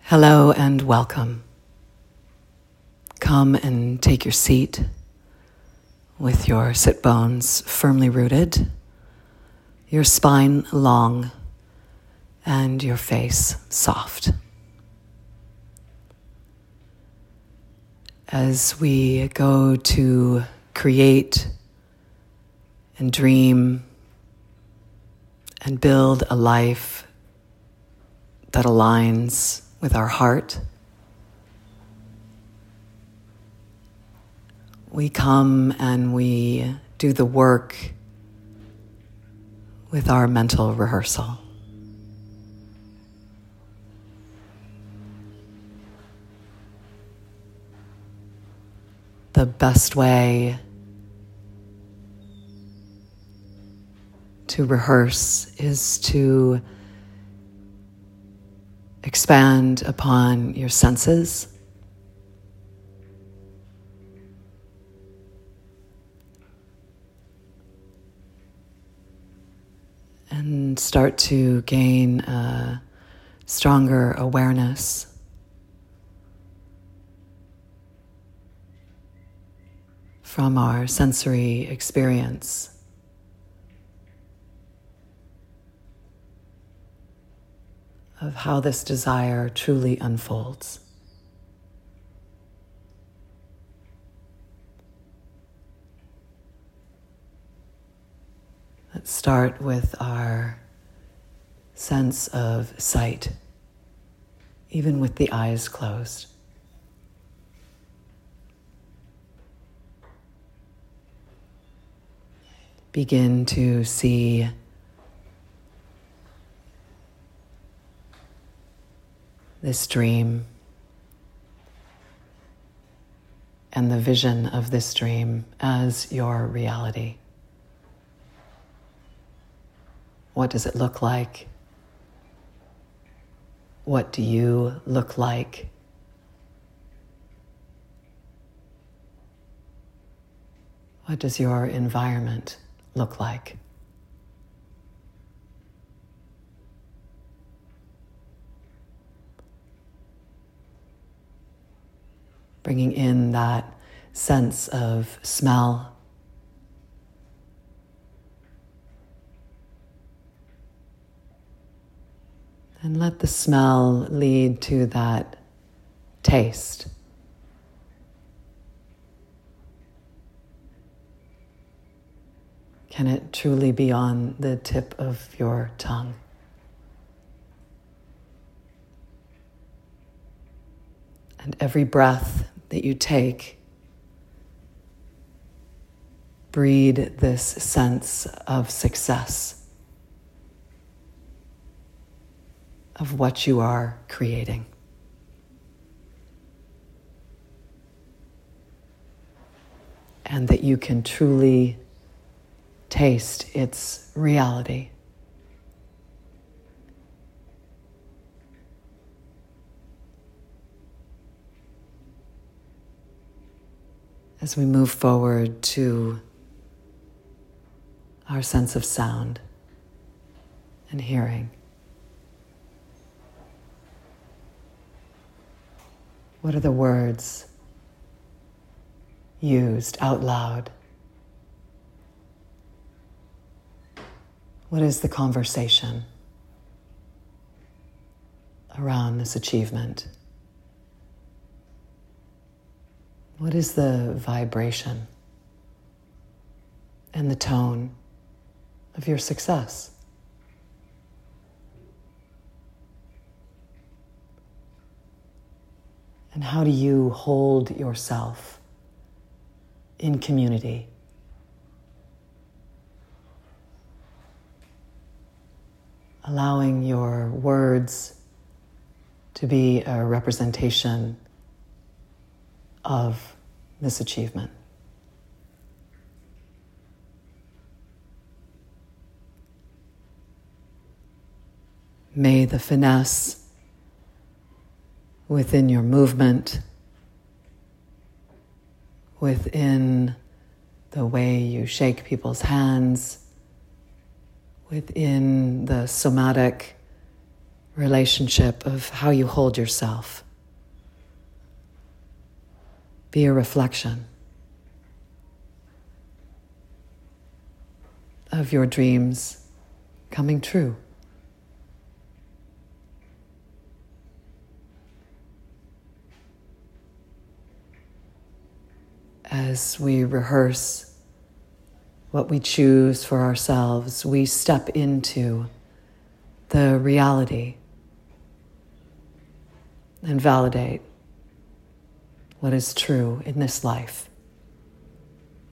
Hello and welcome. Come and take your seat with your sit bones firmly rooted, your spine long, and your face soft. As we go to create and dream and build a life that aligns with our heart, we come and we do the work with our mental rehearsal. The best way to rehearse is to expand upon your senses. And start to gain a stronger awareness from our sensory experience. Of how this desire truly unfolds. Let's start with our sense of sight, even with the eyes closed. Begin to see this dream and the vision of this dream as your reality. What does it look like? What do you look like? What does your environment look like? Bringing in that sense of smell, and let the smell lead to that taste. Can it truly be on the tip of your tongue? And every breath that you take, breed this sense of success, of what you are creating. And that you can truly taste its reality. As we move forward to our sense of sound and hearing, what are the words used out loud? What is the conversation around this achievement? What is the vibration and the tone of your success? And how do you hold yourself in community? Allowing your words to be a representation of this achievement. May the finesse within your movement, within the way you shake people's hands, within the somatic relationship of how you hold yourself. Be a reflection of your dreams coming true. As we rehearse what we choose for ourselves, we step into the reality and validate what is true in this life.